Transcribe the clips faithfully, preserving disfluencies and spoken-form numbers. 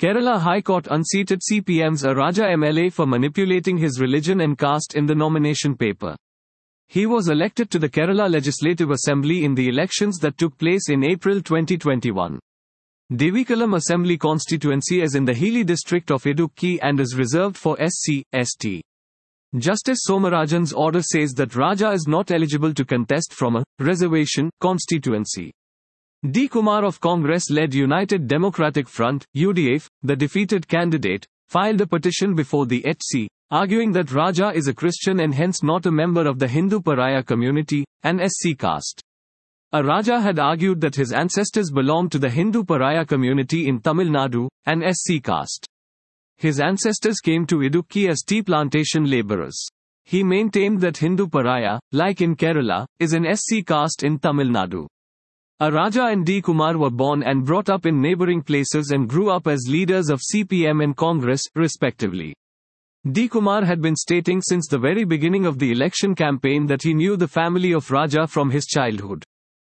Kerala High Court unseated C P M's A Raja M L A for manipulating his religion and caste in the nomination paper. He was elected to the Kerala Legislative Assembly in the elections that took place in April twenty twenty-one. Devikalam Assembly constituency is in the Hilly district of Idukki and is reserved for S C, S T. Justice Somarajan's order says that Raja is not eligible to contest from a reservation constituency. D. Kumar of Congress-led United Democratic Front, U D F, the defeated candidate, filed a petition before the H C, arguing that Raja is a Christian and hence not a member of the Hindu Paraya community, an S C caste. A Raja had argued that his ancestors belonged to the Hindu Paraya community in Tamil Nadu, an S C caste. His ancestors came to Idukki as tea plantation laborers. He maintained that Hindu Paraya, like in Kerala, is an S C caste in Tamil Nadu. A Raja and D. Kumar were born and brought up in neighboring places and grew up as leaders of C P M and Congress, respectively. D. Kumar had been stating since the very beginning of the election campaign that he knew the family of Raja from his childhood.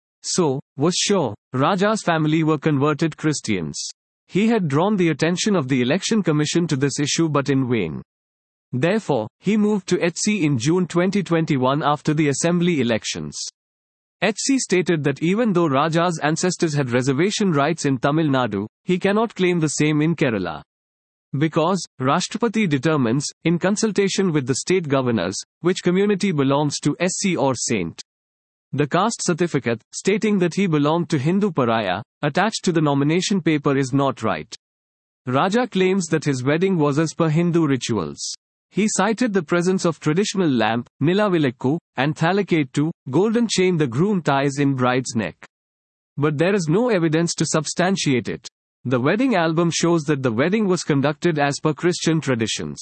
So, was sure, Raja's family were converted Christians. He had drawn the attention of the Election Commission to this issue but in vain. Therefore, he moved to H C in June twenty twenty-one after the assembly elections. H C stated that even though Raja's ancestors had reservation rights in Tamil Nadu, he cannot claim the same in Kerala. Because, Rashtrapati determines, in consultation with the state governors, which community belongs to S C or Saint. The caste certificate, stating that he belonged to Hindu Paraya, attached to the nomination paper is not right. Raja claims that his wedding was as per Hindu rituals. He cited the presence of traditional lamp, nilavilekku, and thalakettu, golden chain the groom ties in bride's neck. But there is no evidence to substantiate it. The wedding album shows that the wedding was conducted as per Christian traditions.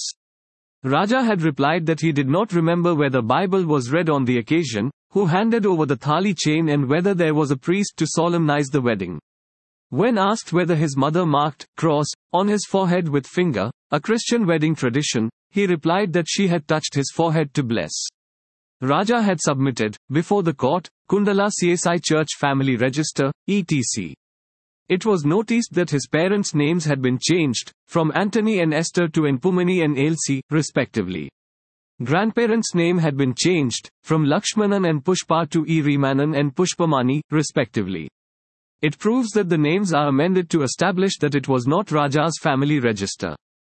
Raja had replied that he did not remember where the Bible was read on the occasion, who handed over the thali chain and whether there was a priest to solemnize the wedding. When asked whether his mother marked cross on his forehead with finger, a Christian wedding tradition, he replied that she had touched his forehead to bless. Raja had submitted, before the court, Kundala C S I Church Family Register, et cetera. It was noticed that his parents' names had been changed, from Anthony and Esther to Enpumani and Ailsi, respectively. Grandparents' name had been changed, from Lakshmanan and Pushpa to E. Rimanan and Pushpamani, respectively. It proves that the names are amended to establish that it was not Raja's family register.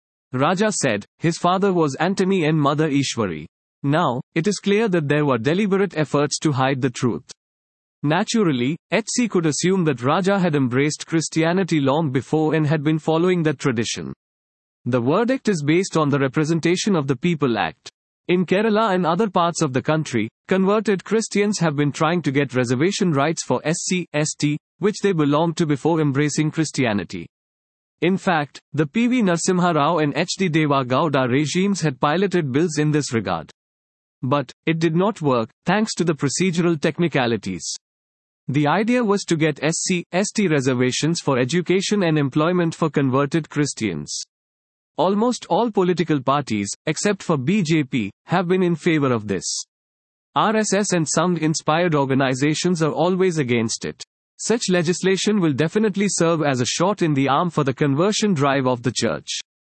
Raja said, his father was Anthony and mother Ishwari. Now, it is clear that there were deliberate efforts to hide the truth. Naturally, H C could assume that Raja had embraced Christianity long before and had been following that tradition. The verdict is based on the Representation of the People Act. In Kerala and other parts of the country, converted Christians have been trying to get reservation rights for S C, S T, which they belonged to before embracing Christianity. In fact, the P V Narasimha Rao and H D Deva Gowda regimes had piloted bills in this regard. But, it did not work, thanks to the procedural technicalities. The idea was to get S C, S T reservations for education and employment for converted Christians. Almost all political parties, except for B J P, have been in favor of this. R S S and Sangh-inspired organizations are always against it. Such legislation will definitely serve as a shot in the arm for the conversion drive of the church.